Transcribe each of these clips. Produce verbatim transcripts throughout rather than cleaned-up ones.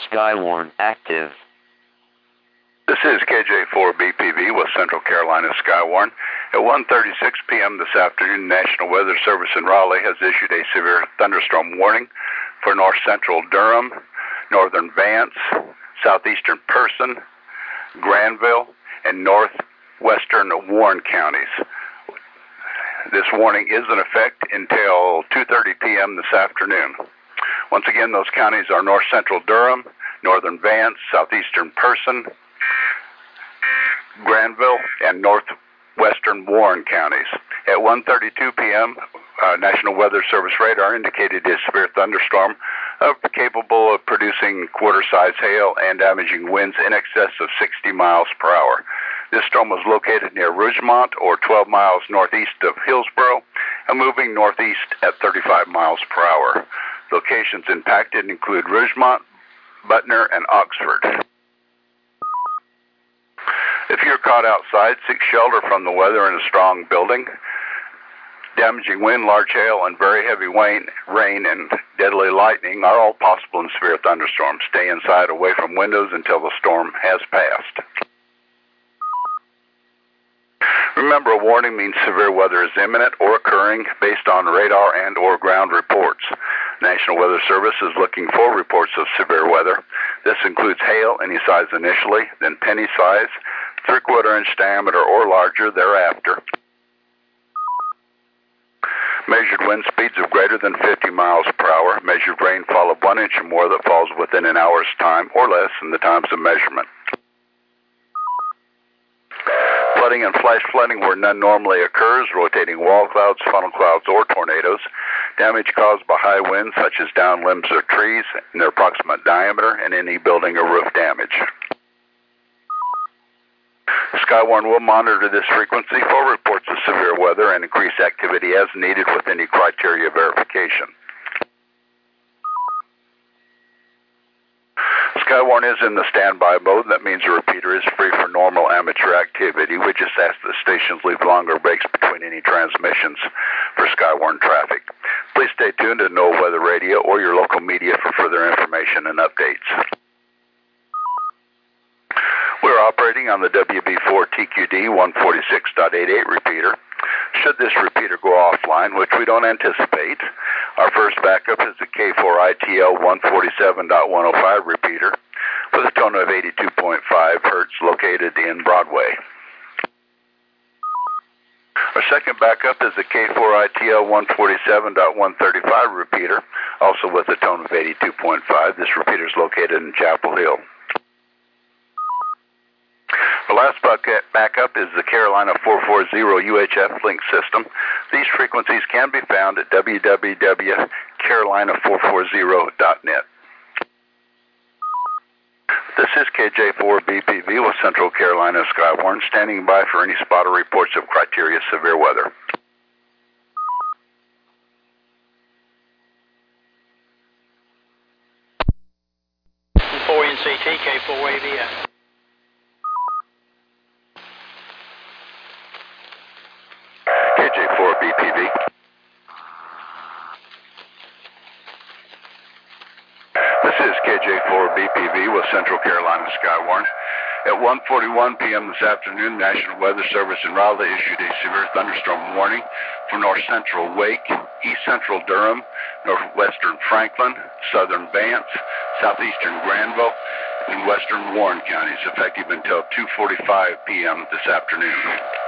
Skywarn active. This is K J four B P V with Central Carolina Skywarn. At one thirty-six p.m. this afternoon, National Weather Service in Raleigh has issued a severe thunderstorm warning for north central Durham, northern Vance, southeastern Person, Granville, and northwestern Warren counties. This warning is in effect until two thirty p.m. this afternoon. Once again, those counties are north central Durham, northern Vance, southeastern Person, Granville, and northwestern Warren counties. At one thirty-two p.m., uh, National Weather Service radar indicated a severe thunderstorm uh, capable of producing quarter-size hail and damaging winds in excess of sixty miles per hour. This storm was located near Rougemont, or twelve miles northeast of Hillsboro, and moving northeast at thirty-five miles per hour. Locations impacted include Rougemont, Butner, and Oxford. If you're caught outside, seek shelter from the weather in a strong building. Damaging wind, large hail, and very heavy rain, rain and deadly lightning are all possible in severe thunderstorms. Stay inside, away from windows until the storm has passed. Remember, a warning means severe weather is imminent or occurring based on radar and or ground reports. National Weather Service is looking for reports of severe weather. This includes hail, any size initially, then penny size, three-quarter inch diameter or larger thereafter. Measured wind speeds of greater than fifty miles per hour. Measured rainfall of one inch or more that falls within an hour's time or less in the times of measurement. Flooding and flash flooding where none normally occurs, rotating wall clouds, funnel clouds, or tornadoes. Damage caused by high winds such as downed limbs of trees and their approximate diameter, and any building or roof damage. Skywarn will monitor this frequency for reports of severe weather and increase activity as needed with any criteria verification. Skywarn is in the standby mode. That means the repeater is free for normal amateur activity. We just ask that stations leave longer breaks between any transmissions for Skywarn traffic. Please stay tuned to No Weather Radio or your local media for further information and updates. We're operating on the W B four T Q D one forty-six point eighty-eight repeater. Should this repeater go offline, which we don't anticipate, our first backup is the K four I T L one forty-seven point one oh five repeater with a tone of eighty-two point five hertz located in Broadway. Our second backup is the K four I T L one forty-seven point one thirty-five repeater, also with a tone of eighty-two point five. This repeater is located in Chapel Hill. The last backup is the Carolina four forty U H F link system. These frequencies can be found at w w w dot carolina four forty dot net. This is K J four B P V with Central Carolina Skywarn, standing by for any spotter reports of criteria severe weather. four N C T, K four A V S. K J four B P V. This is K J four B P V with Central Carolina Skywarn. At one forty-one p.m. this afternoon, National Weather Service in Raleigh issued a severe thunderstorm warning for north central Wake, east central Durham, northwestern Franklin, southern Vance, southeastern Granville, and western Warren counties, effective until two forty-five p.m. this afternoon.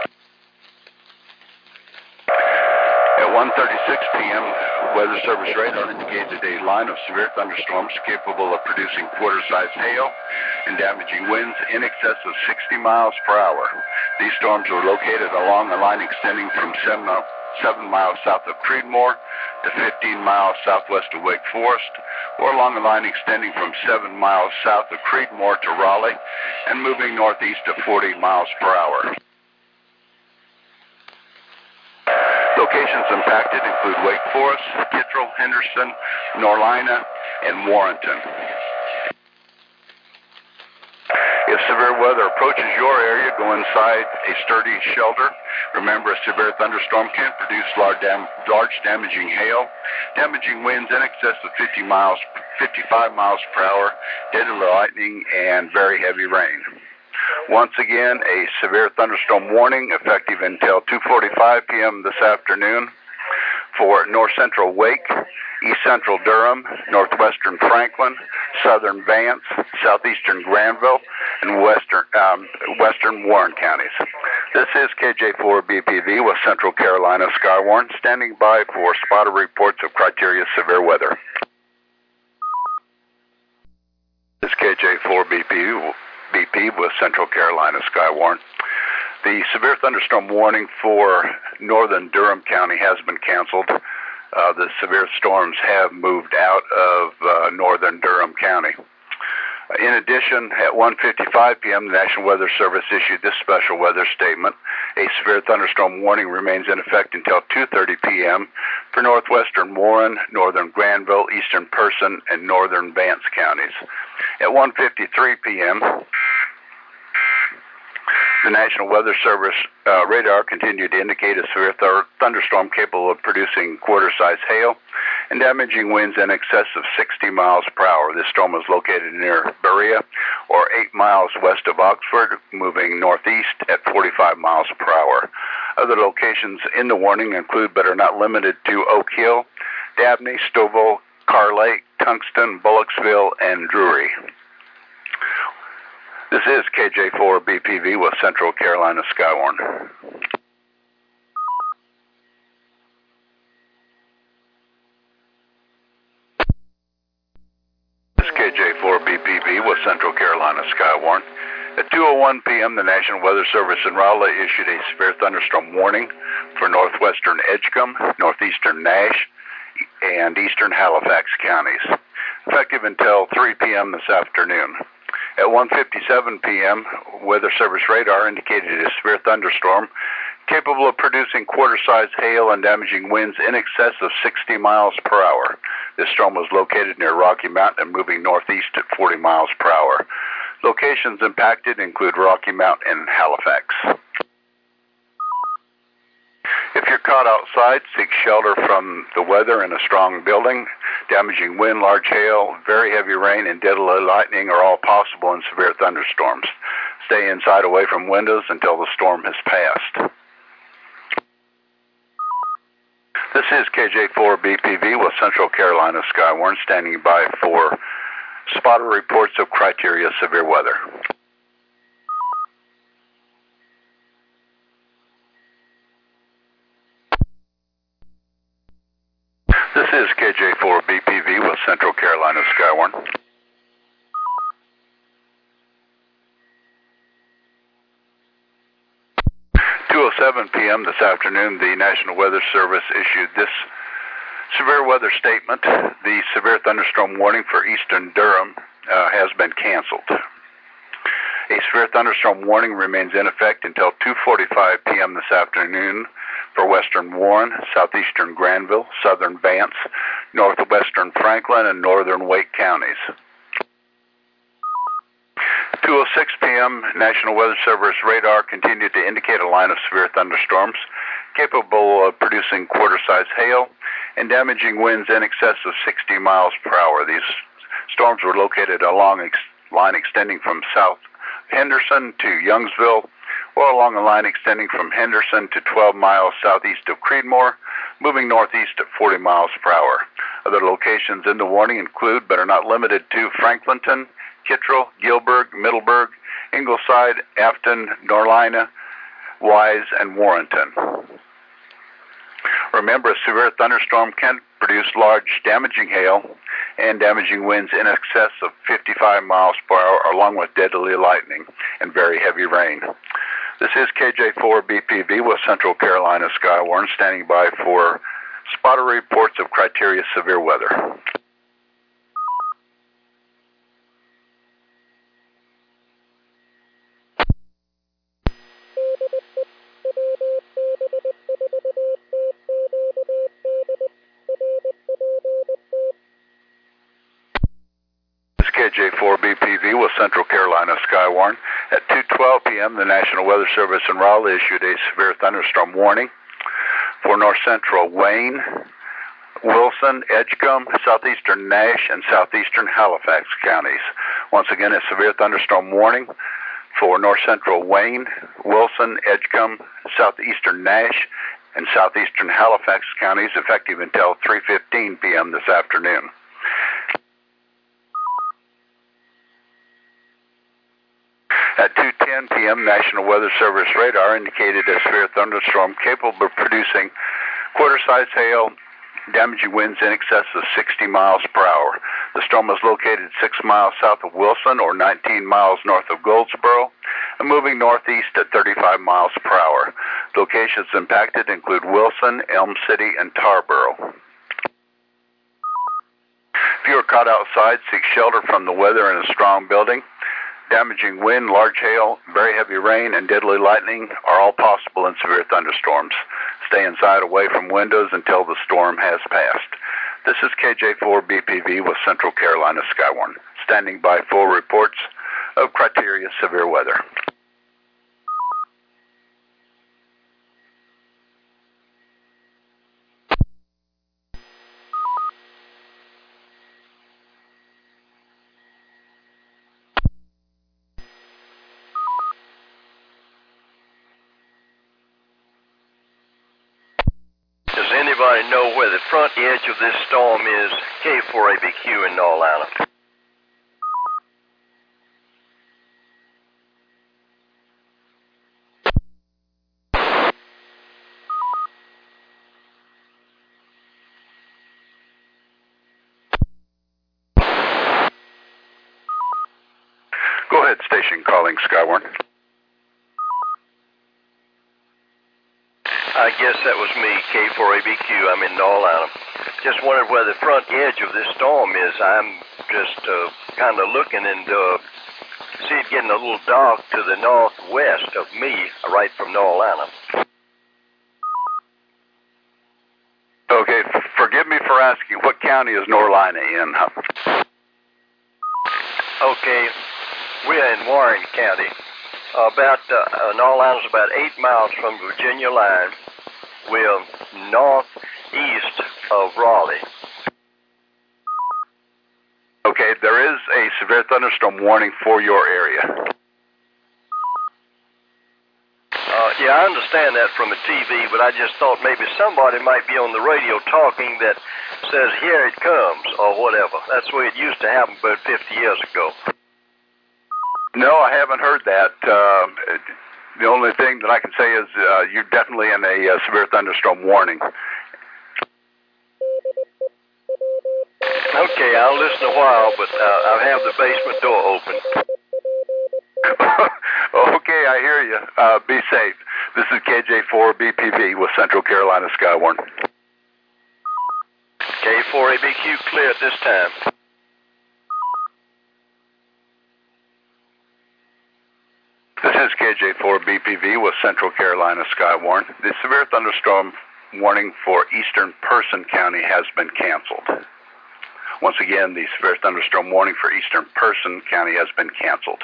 At one thirty-six p.m., Weather Service radar indicated a line of severe thunderstorms capable of producing quarter-sized hail and damaging winds in excess of sixty miles per hour. These storms were located along a line extending from seven, seven miles south of Creedmoor to fifteen miles southwest of Wake Forest, or along a line extending from seven miles south of Creedmoor to Raleigh and moving northeast at forty miles per hour. Locations impacted include Wake Forest, Kittrell, Henderson, Norlina, and Warrenton. If severe weather approaches your area, go inside a sturdy shelter. Remember, a severe thunderstorm can produce large, dam- large damaging hail, damaging winds in excess of fifty miles, fifty-five miles per hour, deadly lightning, and very heavy rain. Once again, a severe thunderstorm warning effective until two forty-five p.m. this afternoon for north central Wake, east central Durham, northwestern Franklin, southern Vance, southeastern Granville, and western um, western Warren counties. This is K J four B P V with Central Carolina Skywarn, standing by for spotter reports of criteria severe weather. This is K J four B P with Central Carolina Skywarn. The severe thunderstorm warning for northern Durham County has been canceled. Uh, the severe storms have moved out of uh, northern Durham County. Uh, in addition, at one fifty-five p.m., the National Weather Service issued this special weather statement. A severe thunderstorm warning remains in effect until two thirty p.m. for northwestern Warren, northern Granville, eastern Person, and northern Vance counties. At one fifty-three p.m., the National Weather Service uh, radar continued to indicate a severe th- thunderstorm capable of producing quarter-size hail and damaging winds in excess of sixty miles per hour. This storm was located near Berea, or eight miles west of Oxford, moving northeast at forty-five miles per hour. Other locations in the warning include, but are not limited to, Oak Hill, Dabney, Stovall, Carr Lake, Tungsten, Bullocksville, and Drury. This is K J four B P V with Central Carolina Skywarn. This is K J four B P V with Central Carolina Skywarn. At two oh one p.m., the National Weather Service in Raleigh issued a severe thunderstorm warning for northwestern Edgecombe, northeastern Nash, and eastern Halifax counties, effective until three p.m. this afternoon. At one fifty-seven p.m., Weather Service radar indicated a severe thunderstorm capable of producing quarter-sized hail and damaging winds in excess of sixty miles per hour. This storm was located near Rocky Mountain and moving northeast at forty miles per hour. Locations impacted include Rocky Mountain and Halifax. If you're caught outside, seek shelter from the weather in a strong building. Damaging wind, large hail, very heavy rain, and deadly lightning are all possible in severe thunderstorms. Stay inside away from windows until the storm has passed. This is K J four B P V with Central Carolina Skywarn, standing by for spotter reports of criteria severe weather. This is K J four B P V with Central Carolina Skywarn. two oh seven p.m. this afternoon, the National Weather Service issued this severe weather statement. The severe thunderstorm warning for eastern Durham uh, has been canceled. A severe thunderstorm warning remains in effect until two forty-five p.m. this afternoon for western Warren, southeastern Granville, southern Vance, northwestern Franklin, and northern Wake counties. two oh six p.m., National Weather Service radar continued to indicate a line of severe thunderstorms capable of producing quarter-size hail and damaging winds in excess of sixty miles per hour. These storms were located along a ex- line extending from South Henderson to Youngsville, or along a line extending from Henderson to twelve miles southeast of Creedmoor, moving northeast at forty miles per hour. Other locations in the warning include, but are not limited to, Franklinton, Kittrell, Gilbert, Middleburg, Ingleside, Afton, Norlina, Wise, and Warrenton. Remember, a severe thunderstorm can produce large damaging hail and damaging winds in excess of fifty-five miles per hour, along with deadly lightning and very heavy rain. This is K J four B P V with Central Carolina Skywarn, standing by for spotter reports of criteria severe weather. This is K J four B P V with Central Carolina Skywarn. At two twelve p.m., the National Weather Service in Raleigh issued a severe thunderstorm warning for north central Wayne, Wilson, Edgecombe, southeastern Nash, and southeastern Halifax counties. Once again, a severe thunderstorm warning for north central Wayne, Wilson, Edgecombe, southeastern Nash, and southeastern Halifax counties, effective until three fifteen p.m. this afternoon. At two ten p.m., National Weather Service radar indicated a severe thunderstorm capable of producing quarter-size hail, damaging winds in excess of sixty miles per hour. The storm was located six miles south of Wilson, or nineteen miles north of Goldsboro, and moving northeast at thirty-five miles per hour. Locations impacted include Wilson, Elm City, and Tarboro. If you are caught outside, seek shelter from the weather in a strong building. Damaging wind, large hail, very heavy rain, and deadly lightning are all possible in severe thunderstorms. Stay inside away from windows until the storm has passed. This is K J four B P V with Central Carolina Skywarn, standing by full reports of criteria severe weather. Does anybody know where the front edge of this storm is? K four A B Q in North Island. Go ahead, station calling Skywarn. I guess that was me, K four A B Q. I'm in North Island. Just wondered where the front edge of this storm is. I'm just uh, kind of looking and uh, see it getting a little dark to the northwest of me, right from North Island. Okay, f- forgive me for asking, what county is Norlina in? Okay, we're in Warren County. About uh, North Island's about eight miles from Virginia line. We're northeast of Raleigh. Okay, there is a severe thunderstorm warning for your area. Uh, yeah, I understand that from the T V, but I just thought maybe somebody might be on the radio talking that says, here it comes, or whatever. That's the way it used to happen about fifty years ago. No, I haven't heard that. Uh, the only thing that I can say is uh, you're definitely in a uh, severe thunderstorm warning. Okay, I'll listen a while, but uh, I'll have the basement door open. Okay, I hear you. Uh, be safe. This is K J four B P V with Central Carolina Skywarn. K four A B Q clear at this time. This is K J four B P V with Central Carolina Skywarn. The severe thunderstorm warning for eastern Person County has been canceled. Once again, the severe thunderstorm warning for eastern Person County has been canceled.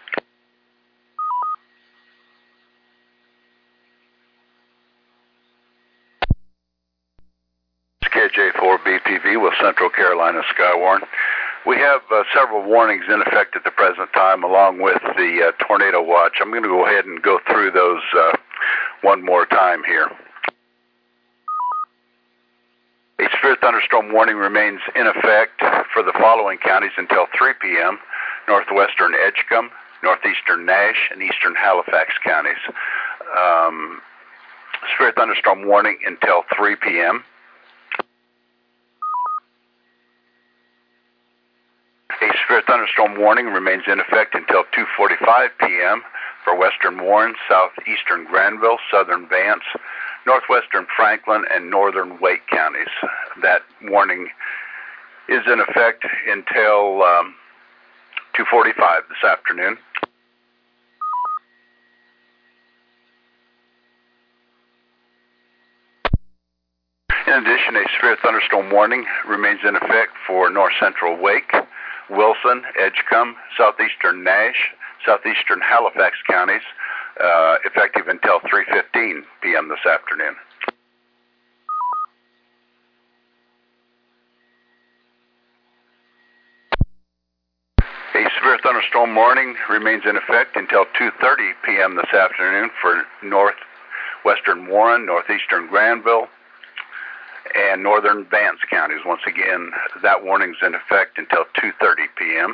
It's K J four B P V with Central Carolina Skywarn. We have uh, several warnings in effect at the present time, along with the uh, tornado watch. I'm going to go ahead and go through those uh, one more time here. A severe thunderstorm warning remains in effect for the following counties until three p.m. Northwestern Edgecombe, northeastern Nash, and eastern Halifax counties. Um, severe thunderstorm warning until three p.m. A severe thunderstorm warning remains in effect until two forty-five p.m. for western Warren, southeastern Granville, southern Vance, northwestern Franklin, and northern Wake counties. That warning is in effect until um, two forty-five this afternoon. In addition, a severe thunderstorm warning remains in effect for north central Wake, Wilson, Edgecombe, southeastern Nash, southeastern Halifax counties, uh, effective until three fifteen p.m. this afternoon. A severe thunderstorm warning remains in effect until two thirty p.m. this afternoon for northwestern Warren, northeastern Granville, and northern Vance counties. Once again, that warning is in effect until two thirty p.m.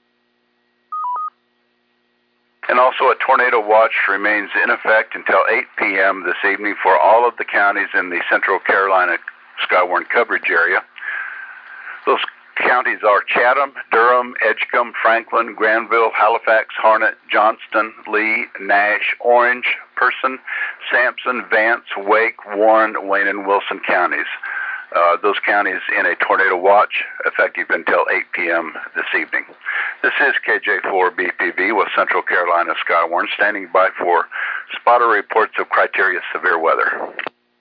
And also a tornado watch remains in effect until eight p.m. this evening for all of the counties in the Central Carolina Skywarn coverage area. Those counties are Chatham, Durham, Edgecombe, Franklin, Granville, Halifax, Harnett, Johnston, Lee, Nash, Orange, Person, Sampson, Vance, Wake, Warren, Wayne, and Wilson counties. Uh, those counties in a tornado watch effective until eight p.m. this evening. This is K J four B P V with Central Carolina Skywarn, standing by for spotter reports of criteria severe weather.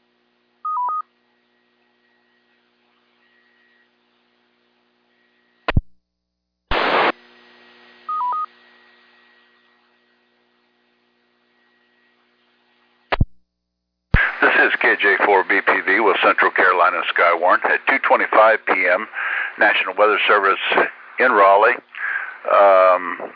This is K J four B P V with Central Carolina Skywarn at two twenty-five p.m. National Weather Service in Raleigh. Um,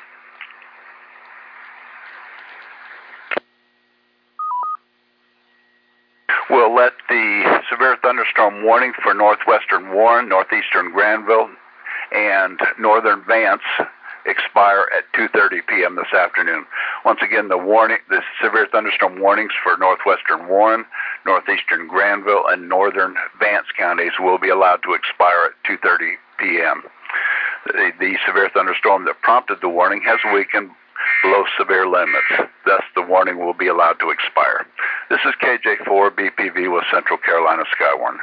we'll let the severe thunderstorm warning for northwestern Warren, northeastern Granville, and northern Vance expire at two thirty p.m. this afternoon. Once again, the warning, the severe thunderstorm warnings for northwestern Warren, northeastern Granville, and northern Vance counties will be allowed to expire at two thirty p.m. The, the severe thunderstorm that prompted the warning has weakened below severe limits. Thus, the warning will be allowed to expire. This is K J four B P V with Central Carolina Skywarn.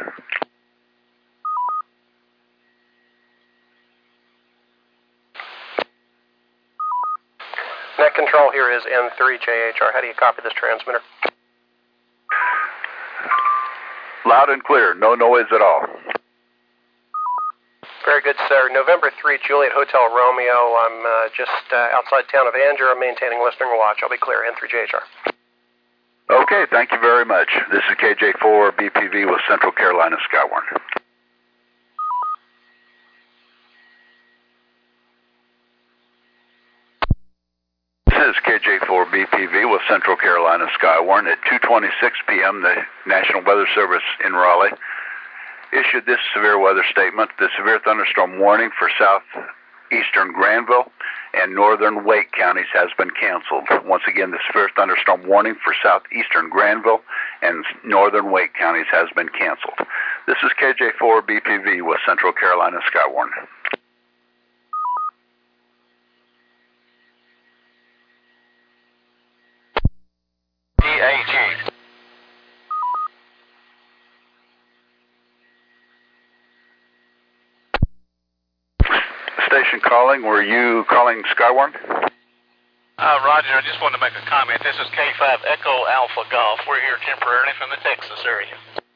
Net control here is N three J H R. How do you copy this transmitter? Loud and clear, no noise at all. Very good, sir. November third, Juliet Hotel Romeo. I'm uh, just uh, outside town of Andrew. I'm maintaining listening watch. I'll be clear, N three J H R. Okay, thank you very much. This is K J four B P V with Central Carolina Skywarn. This is K J four B P V with Central Carolina Skywarn at two twenty-six p.m. The National Weather Service in Raleigh issued this severe weather statement. The severe thunderstorm warning for southeastern Granville and northern Wake counties has been canceled. Once again, the severe thunderstorm warning for southeastern Granville and northern Wake counties has been canceled. This is K J four B P V with Central Carolina Skywarn. D A G. Station calling. Were you calling Skywarn? Uh, Roger, I just wanted to make a comment. This is K five Echo Alpha Golf. We're here temporarily from the Texas area.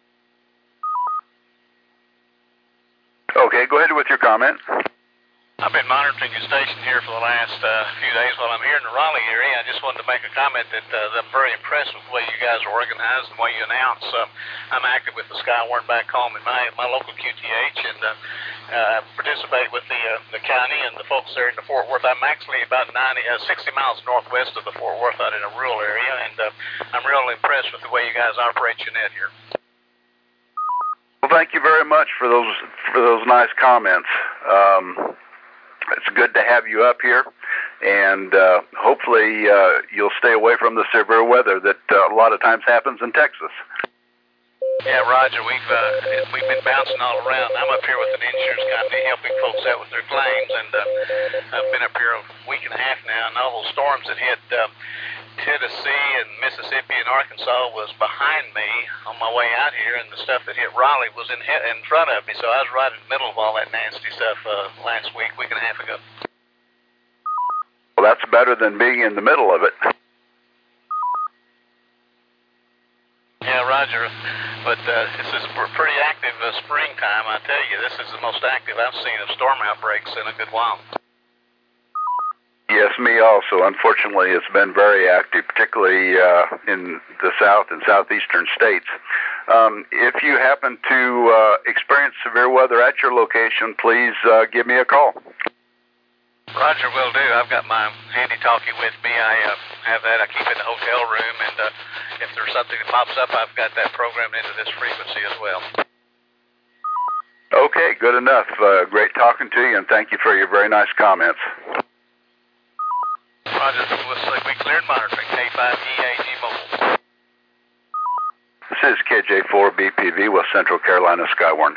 Okay, go ahead with your comment. I've been monitoring your station here for the last uh, few days while I'm here in the Raleigh area. I just wanted to make a comment that uh, I'm very impressed with the way you guys are organized and the way you announce. Uh, I'm active with the Skywarn back home in my my local Q T H, and uh, uh, participate with the uh, the county and the folks there in the Fort Worth. I'm actually about ninety, uh, sixty miles northwest of the Fort Worth, out in a rural area, and uh, I'm really impressed with the way you guys operate your net here. Well, thank you very much for those for those nice comments. Um, It's good to have you up here, and uh, hopefully uh, you'll stay away from the severe weather that uh, a lot of times happens in Texas. Yeah, Roger, we've uh, we've been bouncing all around. I'm up here with an insurance company helping folks out with their claims, and uh, I've been up here a week and a half now, and all those storms that hit uh, Tennessee and Mississippi and Arkansas was behind me on my way out here, and the stuff that hit Raleigh was in in front of me, so I was right in the middle of all that nasty stuff uh, last week, week and a half ago. Well, that's better than being in the middle of it. Yeah, Roger. But uh, this is a pretty active uh, springtime, I tell you. This is the most active I've seen of storm outbreaks in a good while. Yes, me also. Unfortunately, it's been very active, particularly uh, in the south and southeastern states. Um, if you happen to uh, experience severe weather at your location, please uh, give me a call. Roger, will do. I've got my handy-talkie with me. I uh, have that. I keep it in the hotel room, and uh, if there's something that pops up, I've got that programmed into this frequency as well. Okay, good enough. Uh, great talking to you, and thank you for your very nice comments. Roger, looks like we cleared monitoring. K five E A G Mobile. This is K J four B P V with Central Carolina Skywarn.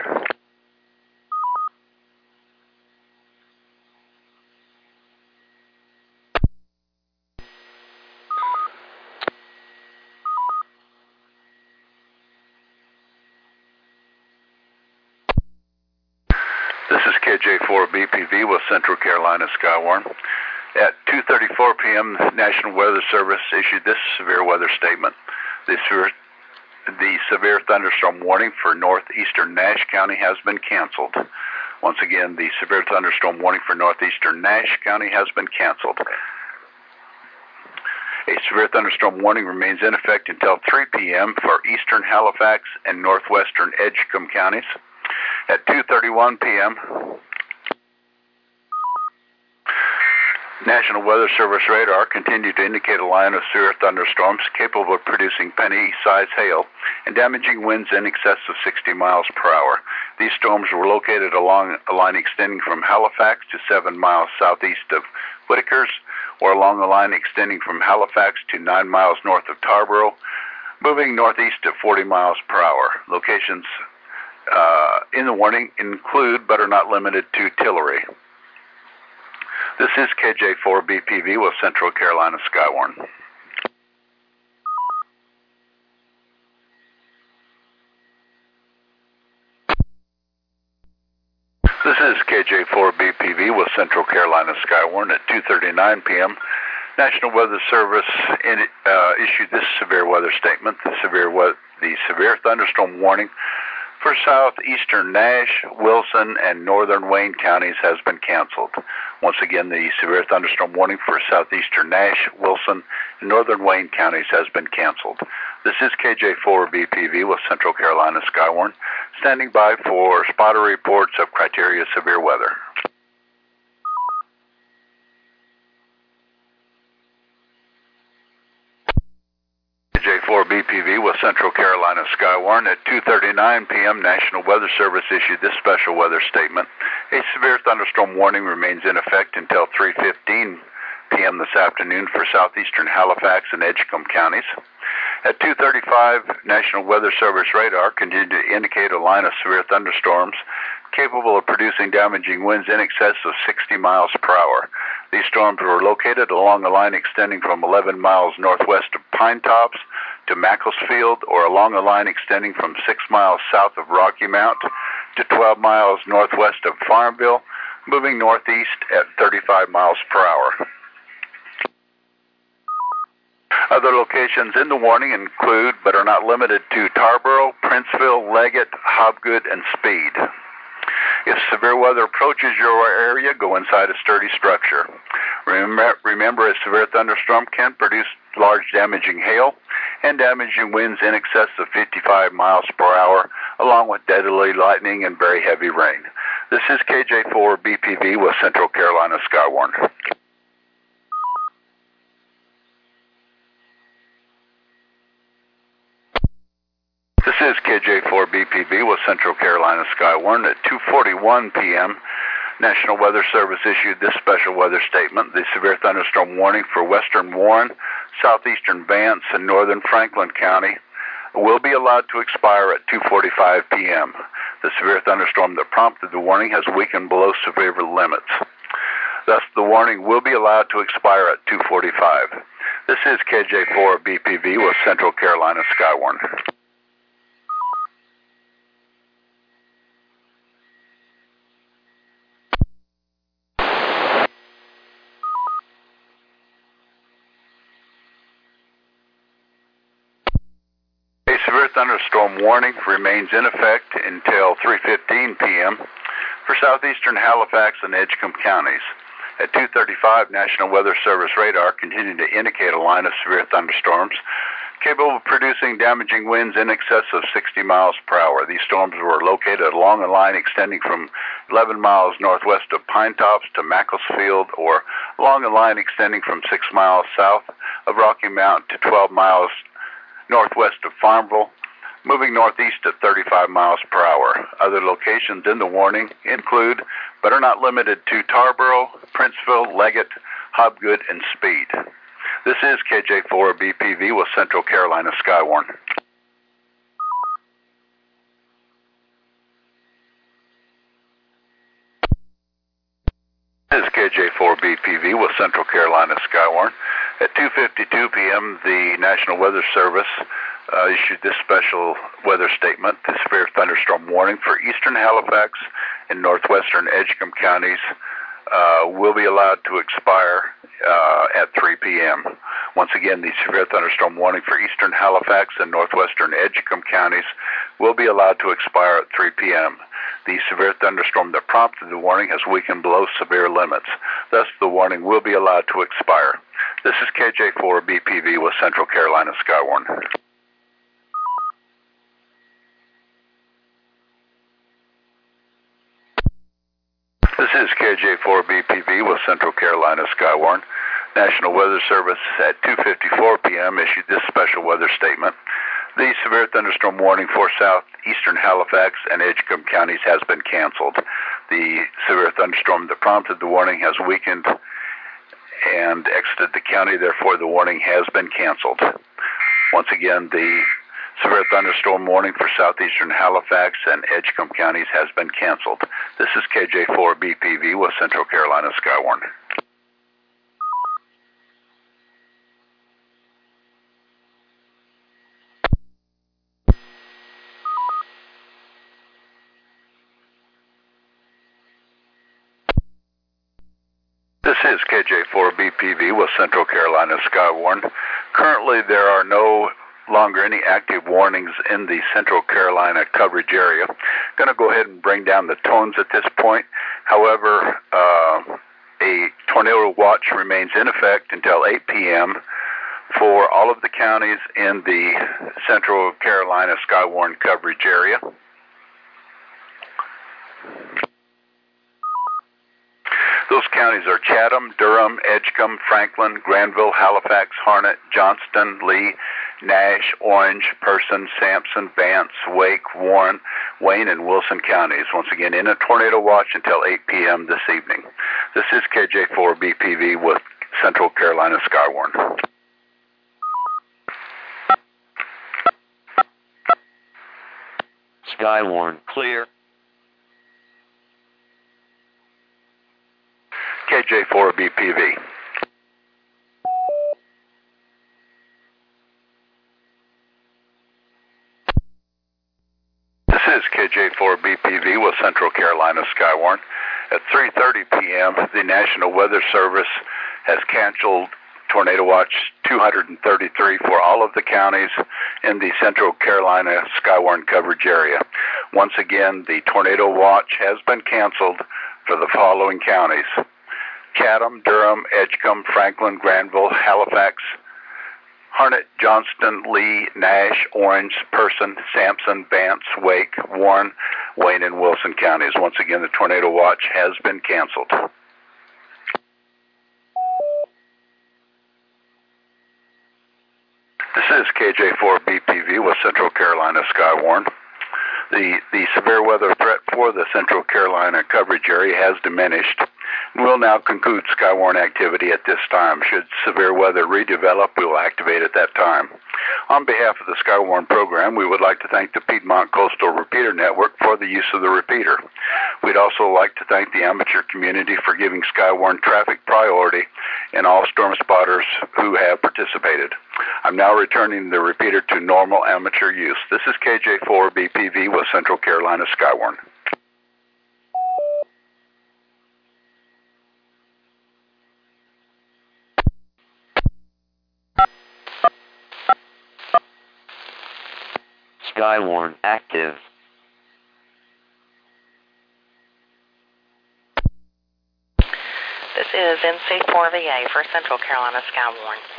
This is K J four B P V with Central Carolina Skywarn. At two thirty-four p.m., the National Weather Service issued this severe weather statement. The severe, the severe thunderstorm warning for northeastern Nash County has been canceled. Once again, the severe thunderstorm warning for northeastern Nash County has been canceled. A severe thunderstorm warning remains in effect until three p.m. for eastern Halifax and northwestern Edgecombe counties. At two thirty-one p.m., National Weather Service radar continued to indicate a line of severe thunderstorms capable of producing penny-sized hail and damaging winds in excess of sixty miles per hour. These storms were located along a line extending from Halifax to seven miles southeast of Whitakers, or along a line extending from Halifax to nine miles north of Tarboro, moving northeast at forty miles per hour. Locations uh, in the warning include, but are not limited to, Tillery. This is K J four B P V with Central Carolina Skywarn. This is K J four B P V with Central Carolina Skywarn at two thirty-nine p.m. National Weather Service in, uh, issued this severe weather statement. The severe, we- the severe thunderstorm warning for southeastern Nash, Wilson, and northern Wayne counties has been canceled. Once again, the severe thunderstorm warning for southeastern Nash, Wilson, and northern Wayne counties has been canceled. This is K J four B P V with Central Carolina Skywarn, standing by for spotter reports of criteria severe weather. K J four B P V with Central Carolina Skywarn at two thirty-nine p.m. National Weather Service issued this special weather statement. A severe thunderstorm warning remains in effect until three fifteen p.m. this afternoon for southeastern Halifax and Edgecombe counties. At two thirty-five, National Weather Service radar continued to indicate a line of severe thunderstorms capable of producing damaging winds in excess of sixty miles per hour. These storms were located along a line extending from eleven miles northwest of Pine Tops to Macclesfield, or along a line extending from six miles south of Rocky Mount to twelve miles northwest of Farmville, moving northeast at thirty-five miles per hour. Other locations in the warning include, but are not limited to, Tarboro, Princeville, Leggett, Hobgood, and Speed. If severe weather approaches your area, go inside a sturdy structure. Remember, remember, a severe thunderstorm can produce large damaging hail and damaging winds in excess of fifty-five miles per hour, along with deadly lightning and very heavy rain. This is K J four B P V with Central Carolina Skywarn. This is K J four B P V with Central Carolina Skywarn at two forty-one p.m. National Weather Service issued this special weather statement. The severe thunderstorm warning for western Warren, southeastern Vance, and northern Franklin County will be allowed to expire at two forty-five p.m. The severe thunderstorm that prompted the warning has weakened below severe limits. Thus, the warning will be allowed to expire at two forty-five. This is K J four B P V with Central Carolina Skywarn. A severe thunderstorm warning remains in effect until three fifteen p.m. for southeastern Halifax and Edgecombe counties. At two thirty-five, National Weather Service radar continued to indicate a line of severe thunderstorms capable of producing damaging winds in excess of sixty miles per hour. These storms were located along a line extending from eleven miles northwest of Pinetops to Macclesfield, or along a line extending from six miles south of Rocky Mount to twelve miles northwest of Farmville, moving northeast at thirty-five miles per hour. Other locations in the warning include, but are not limited to, Tarboro, Princeville, Leggett, Hobgood, and Speed. This is K J four B P V with Central Carolina Skywarn. This is K J four B P V with Central Carolina Skywarn. At two fifty-two p.m., the National Weather Service uh, issued this special weather statement: the severe thunderstorm warning for eastern Halifax and northwestern Edgecombe counties uh, will be allowed to expire uh, at three p.m. Once again, the severe thunderstorm warning for eastern Halifax and northwestern Edgecombe counties will be allowed to expire at three p.m. The severe thunderstorm that prompted the warning has weakened below severe limits. Thus, the warning will be allowed to expire. This is K J four B P V with Central Carolina Skywarn. This is K J four B P V with Central Carolina Skywarn. National Weather Service at two fifty-four p.m. issued this special weather statement: the severe thunderstorm warning for southeastern Halifax and Edgecombe counties has been canceled. The severe thunderstorm that prompted the warning has weakened and exited the county, therefore the warning has been canceled. Once again, the severe thunderstorm warning for southeastern Halifax and Edgecombe counties has been canceled. This is K J four B P V with Central Carolina Skywarn. This is K J four B P V with Central Carolina Skywarn. Currently, there are no longer any active warnings in the Central Carolina coverage area. Going to go ahead and bring down the tones at this point. However, uh, a tornado watch remains in effect until eight p.m. for all of the counties in the Central Carolina Skywarn coverage area. Those counties are Chatham, Durham, Edgecombe, Franklin, Granville, Halifax, Harnett, Johnston, Lee, Nash, Orange, Person, Sampson, Vance, Wake, Warren, Wayne, and Wilson counties. Once again, in a tornado watch until eight p.m. this evening. This is K J four B P V with Central Carolina Skywarn. Skywarn clear. K J four B P V. This is K J four B P V with Central Carolina Skywarn. At three thirty p.m., the National Weather Service has canceled Tornado Watch two thirty-three for all of the counties in the Central Carolina Skywarn coverage area. Once again, the Tornado Watch has been canceled for the following counties: Chatham, Durham, Edgecombe, Franklin, Granville, Halifax, Harnett, Johnston, Lee, Nash, Orange, Person, Sampson, Vance, Wake, Warren, Wayne, and Wilson counties. Once again, the tornado watch has been canceled. This is K J four B P V with Central Carolina Skywarn. The, the severe weather threat for the Central Carolina coverage area has diminished. We'll now conclude Skywarn activity at this time. Should severe weather redevelop, we will activate at that time. On behalf of the Skywarn program, we would like to thank the Piedmont Coastal Repeater Network for the use of the repeater. We'd also like to thank the amateur community for giving Skywarn traffic priority and all storm spotters who have participated. I'm now returning the repeater to normal amateur use. This is K J four B P V with Central Carolina Skywarn. Skywarn active. This is N C four V A for Central Carolina Skywarn.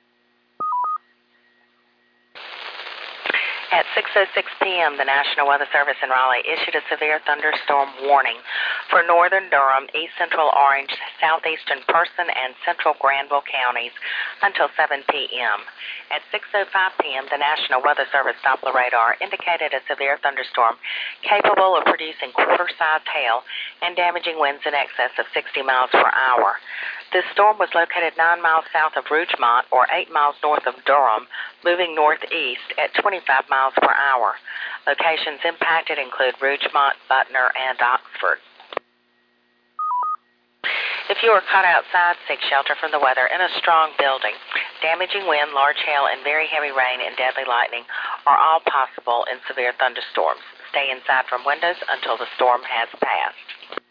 At six oh six p.m., the National Weather Service in Raleigh issued a severe thunderstorm warning for northern Durham, east central Orange, southeastern Person, and central Granville counties until seven p.m. At six oh five p.m., the National Weather Service Doppler radar indicated a severe thunderstorm capable of producing quarter-sized hail and damaging winds in excess of sixty miles per hour. This storm was located nine miles south of Rougemont, or eight miles north of Durham, moving northeast at twenty-five miles per hour. Locations impacted include Rougemont, Butner, and Oxford. If you are caught outside, seek shelter from the weather in a strong building. Damaging wind, large hail, and very heavy rain and deadly lightning are all possible in severe thunderstorms. Stay inside from windows until the storm has passed.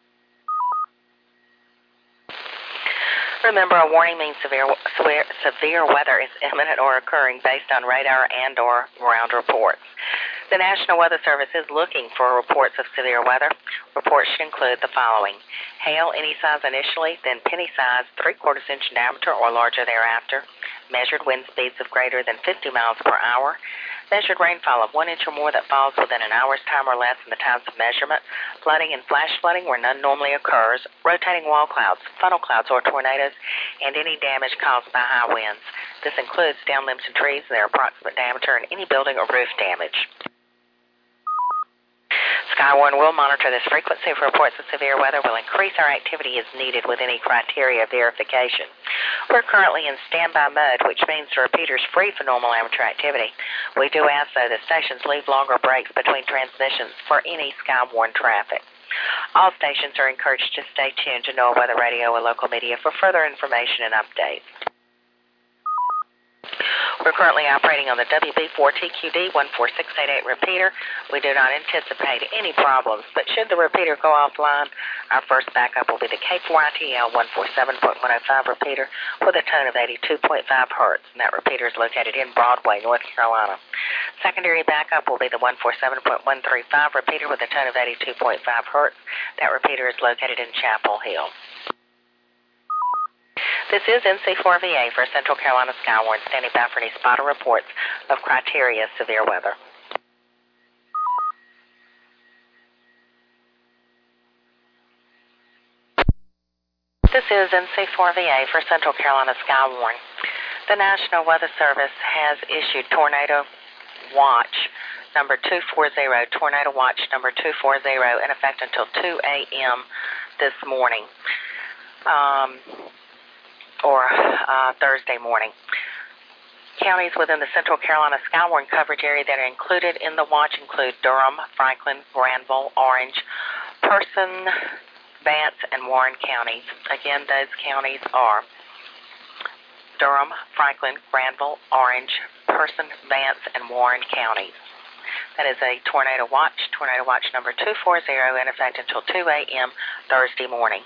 Remember, a warning means severe, severe, severe weather is imminent or occurring based on radar and or ground reports. The National Weather Service is looking for reports of severe weather. Reports should include the following: hail any size initially, then penny size, three-quarters inch in diameter or larger thereafter, measured wind speeds of greater than fifty miles per hour, measured rainfall of one inch or more that falls within an hour's time or less in the times of measurement, flooding and flash flooding where none normally occurs, rotating wall clouds, funnel clouds or tornadoes, and any damage caused by high winds. This includes down limbs and trees and their approximate diameter and any building or roof damage. Skywarn will monitor this frequency. If reports of severe weather will increase our activity as needed with any criteria verification. We're currently in standby mode, which means the repeater is free for normal amateur activity. We do ask, though, that stations leave longer breaks between transmissions for any Skywarn traffic. All stations are encouraged to stay tuned to NOAA Weather Radio or local media for further information and updates. We're currently operating on the W B four T Q D one four six eight eight repeater. We do not anticipate any problems, but should the repeater go offline, our first backup will be the K four I T L one forty-seven point one oh five repeater with a tone of eighty-two point five hertz, and that repeater is located in Broadway, North Carolina. Secondary backup will be the one forty-seven point one three five repeater with a tone of eighty-two point five hertz. That repeater is located in Chapel Hill. This is N C four V A for Central Carolina Skywarn, standing by for any spotter reports of criteria severe weather. This is N C four V A for Central Carolina Skywarn. The National Weather Service has issued Tornado Watch number two forty, Tornado Watch number two forty, in effect until two a.m. this morning. Um... or uh, Thursday morning. Counties within the Central Carolina Skywarn coverage area that are included in the watch include Durham, Franklin, Granville, Orange, Person, Vance, and Warren counties. Again, those counties are Durham, Franklin, Granville, Orange, Person, Vance, and Warren counties. That is a tornado watch, tornado watch number two forty, in effect until two a.m. Thursday morning.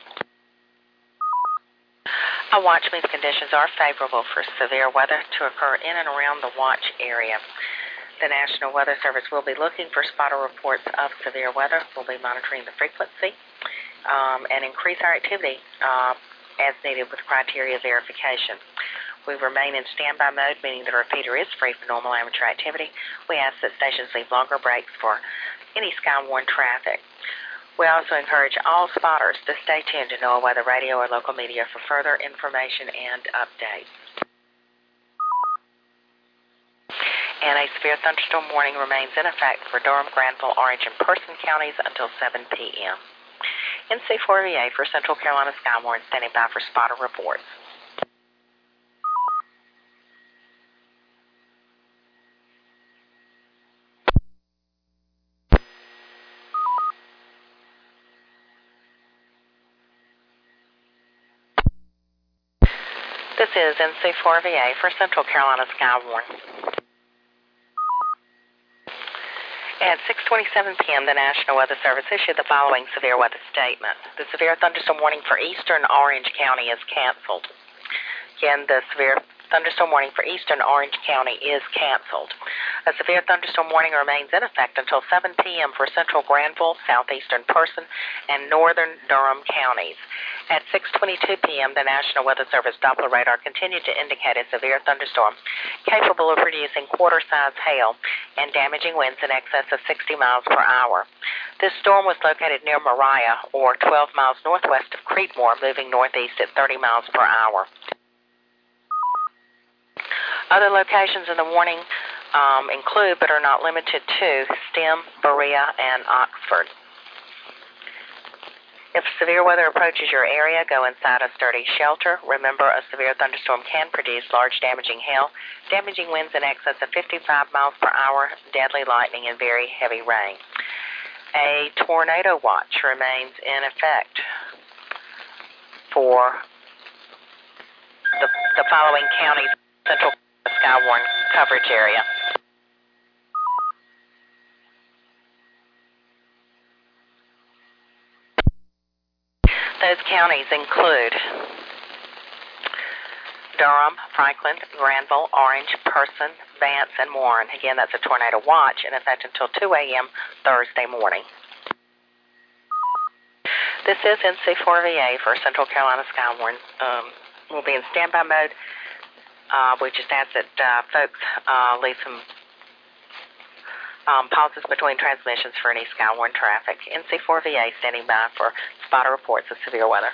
A watch means conditions are favorable for severe weather to occur in and around the watch area. The National Weather Service will be looking for spotter reports of severe weather. We'll be monitoring the frequency um, and increase our activity uh, as needed with criteria verification. We remain in standby mode, meaning the repeater is free for normal amateur activity. We ask that stations leave longer breaks for any Skywarn traffic. We also encourage all spotters to stay tuned to NOAA Weather Radio or local media for further information and updates. And a severe thunderstorm warning remains in effect for Durham, Granville, Orange, and Person counties until seven p.m. N C four V A for Central Carolina Skywarn, standing by for spotter reports. This is N C four V A for Central Carolina Skywarn. At six twenty-seven p.m., the National Weather Service issued the following severe weather statement. The severe thunderstorm warning for eastern Orange County is canceled. Again, the severe thunderstorm warning for eastern Orange County is canceled. A severe thunderstorm warning remains in effect until seven p.m. for central Granville, southeastern Person, and northern Durham counties. At six twenty-two p.m., the National Weather Service Doppler radar continued to indicate a severe thunderstorm capable of producing quarter-size hail and damaging winds in excess of sixty miles per hour. This storm was located near Mariah, or twelve miles northwest of Creedmoor, moving northeast at thirty miles per hour. Other locations in the warning um, include, but are not limited to, Stem, Berea, and Oxford. If severe weather approaches your area, go inside a sturdy shelter. Remember, a severe thunderstorm can produce large damaging hail, damaging winds in excess of fifty-five miles per hour, deadly lightning, and very heavy rain. A tornado watch remains in effect for the, the following counties, central Skywarn coverage area. Those counties include Durham, Franklin, Granville, Orange, Person, Vance, and Warren. Again, that's a tornado watch in effect until two a.m. Thursday morning. This is N C four V A for Central Carolina Skywarn. Um, we'll be in standby mode. Uh, we just ask that uh, folks uh, leave some Um, pauses between transmissions for any Skywarn traffic. N C four V A standing by for spotter reports of severe weather.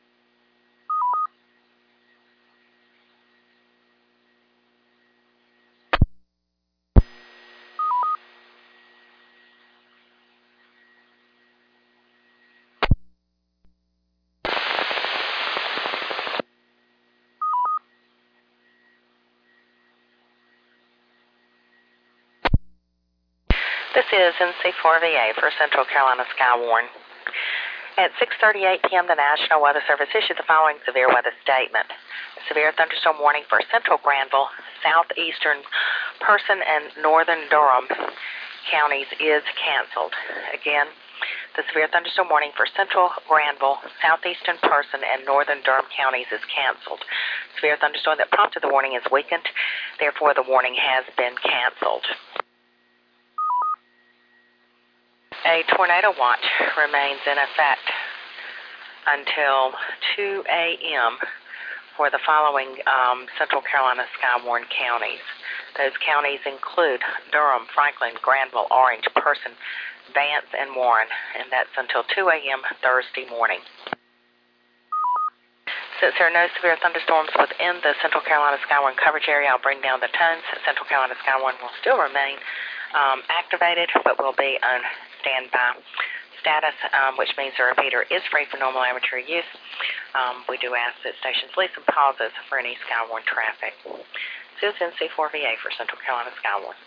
This is N C four V A for Central Carolina Skywarn. At six thirty-eight p.m., the National Weather Service issued the following severe weather statement. A severe thunderstorm warning for central Granville, southeastern Person, and northern Durham counties is canceled. Again, the severe thunderstorm warning for central Granville, southeastern Person, and northern Durham counties is canceled. Severe thunderstorm that prompted the warning is weakened. Therefore, the warning has been canceled. A tornado watch remains in effect until two a.m. for the following um, Central Carolina Skywarn counties. Those counties include Durham, Franklin, Granville, Orange, Person, Vance, and Warren, and that's until two a.m. Thursday morning. Since there are no severe thunderstorms within the Central Carolina Skywarn coverage area, I'll bring down the tones. Central Carolina Skywarn will still remain um, activated, but will be on standby status, um, which means the repeater is free for normal amateur use. Um, we do ask that stations leave some pauses for any Skywarn traffic. This is N C four V A for Central Carolina Skywarn.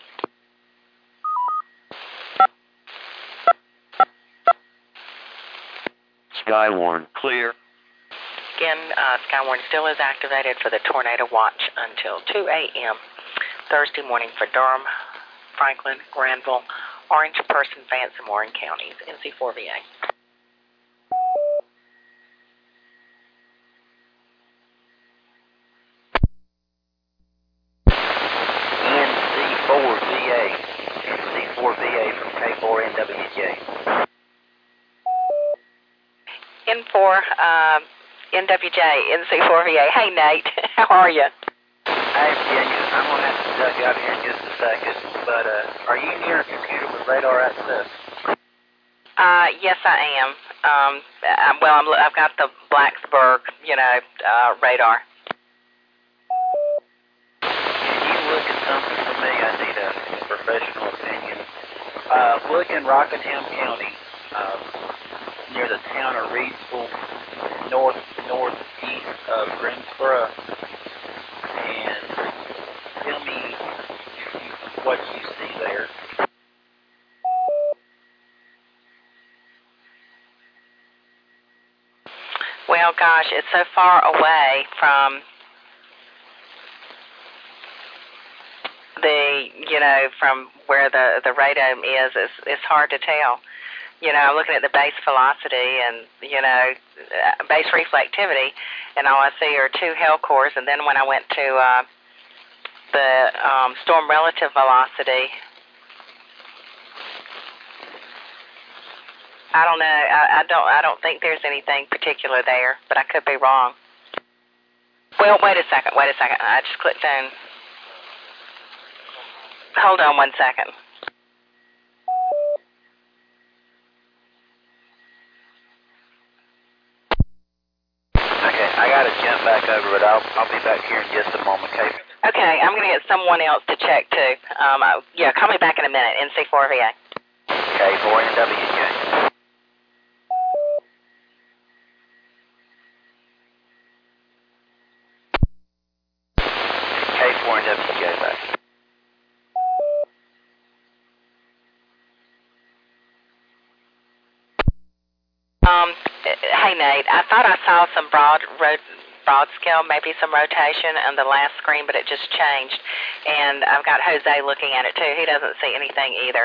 Skywarn clear. Again, uh, Skywarn still is activated for the tornado watch until two a.m. Thursday morning for Durham, Franklin, Granville, Orange, Person, Vance, and Warren counties. N C four V A. N C four V A. N C four V A from K four N W J. N four uh, N W J, N C four V A. Hey, Nate. How are you? Hey, Virginia. I'm going to have to duck out here in just a second, but uh, are you near a computer with radar access? Uh, yes, I am. Um, I, well, I'm, I've got the Blacksburg, you know, uh, radar. Can you look at something for me? I need a professional opinion. Uh, look in Rockingham County, uh, near the town of Reedsville, north northeast of Greensboro, and tell me what you see there. Well, gosh, it's so far away from the, you know, from where the, the radome is. It's, it's hard to tell. you know, I'm looking at the base velocity and, you know, uh, base reflectivity, and all I see are two hell cores. And then when I went to uh, the um, storm relative velocity, I don't know. I, I don't. I don't think there's anything particular there, but I could be wrong. Well, wait a second. Wait a second. I just clicked on. Hold on one second. Okay, I got to jump back over, but I'll I'll be back here in just a moment, Kate. Okay, I'm going to get someone else to check too. Um, I, yeah, call me back in a minute. N C four V A. K four N W J. K four N W J back. Um, hey Nate, I thought I saw some broad ro- broad scale, maybe some rotation on the last screen, but it just changed. And I've got Jose looking at it too. He doesn't see anything either.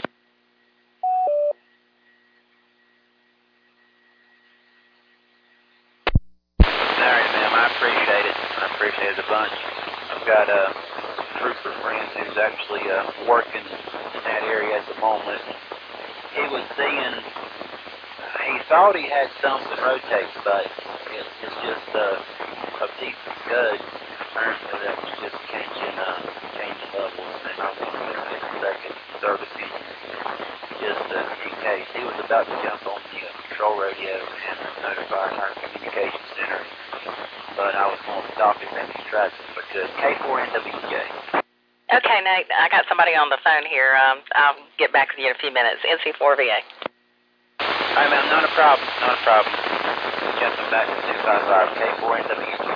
All right, ma'am. I appreciate it. I appreciate it a bunch. I've got a trooper friend who's actually uh, working in that area at the moment. He was seeing, he thought he had something rotate, but it, it's just uh, a piece of scud. Apparently that was just changing, uh, changing levels, and I want to get a second servicing just uh, in case. He was about to jump on the uh, control radio and notify our communication center, but I was going to stop him in his tracks if I could. K four N W J. Okay, Nate, I got somebody on the phone here. Um, I'll get back with you in a few minutes. N C four V A. All right, ma'am, not a problem, not a problem. Jumping back to two five five, K four N W J.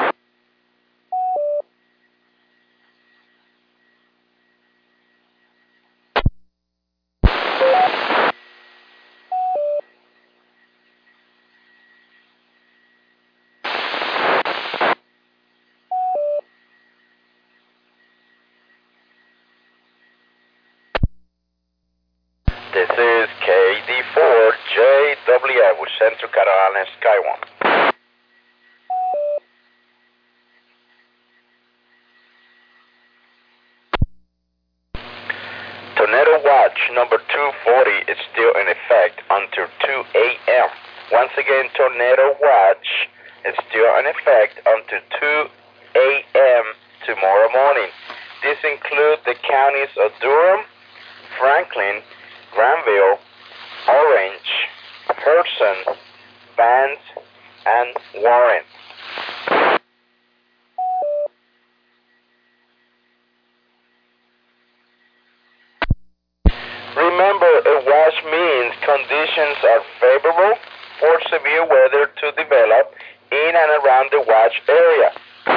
This is K D four J W A with Central Carolina Skywarn. Tornado watch number two forty is still in effect until two a.m. Once again, tornado watch is still in effect until two a.m. tomorrow morning. This includes the counties of Durham, Franklin, Granville, Orange, Person, Vance, and Warren. Remember, a watch means conditions are favorable for severe weather to develop in and around the watch area.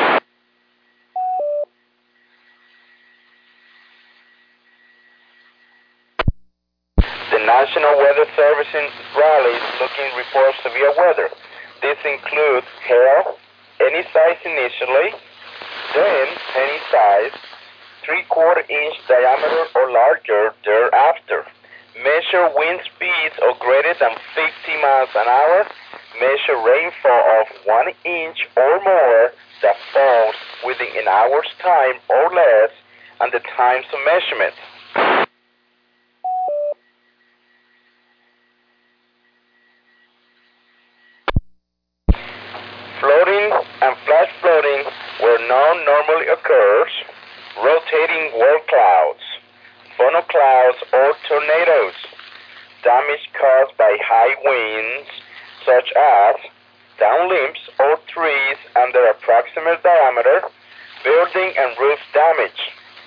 The National Weather Service in Raleigh is looking report severe weather. This includes hail, any size initially, then any size, three-quarter inch diameter or larger thereafter. Measure wind speeds of greater than fifty miles an hour. Measure rainfall of one inch or more that falls within an hour's time or less, and the times of measurement. Floating and flash flooding where none normally occurs, rotating wall clouds, funnel clouds or tornadoes, damage caused by high winds such as down limbs or trees and their approximate diameter, building and roof damage.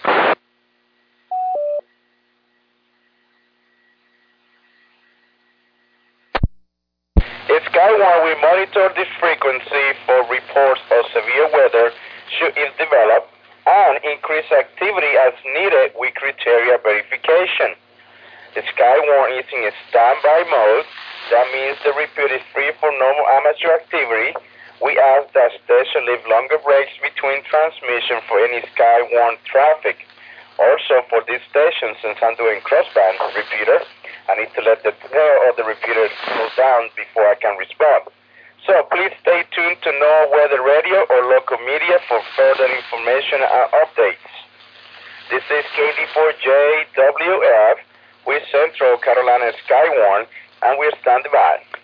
At Skywarn, we monitor this frequency for reports of severe weather should it develop, and increase activity as needed with criteria verification. The Skywarn is in a standby mode. That means the repeat is free for normal amateur activity. We ask that station leave longer breaks between transmission for any Skywarn traffic. Also for this station, since I'm doing crossband repeater, I need to let the power of the repeater slow down before I can respond. So please stay tuned to NOAA Weather Radio or local media for further information and updates. This is K D four J W F with Central Carolina Skywarn, and we're standing by.